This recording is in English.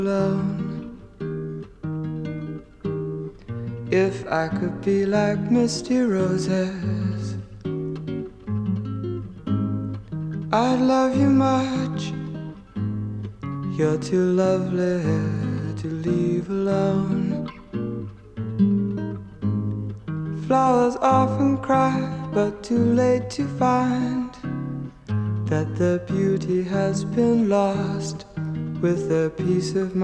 alone. If I could be like misty roses, I'd love you much. You're too lovely to leave alone. Flowers often cry, but too late to find that their beauty has been lost with their peace of mind.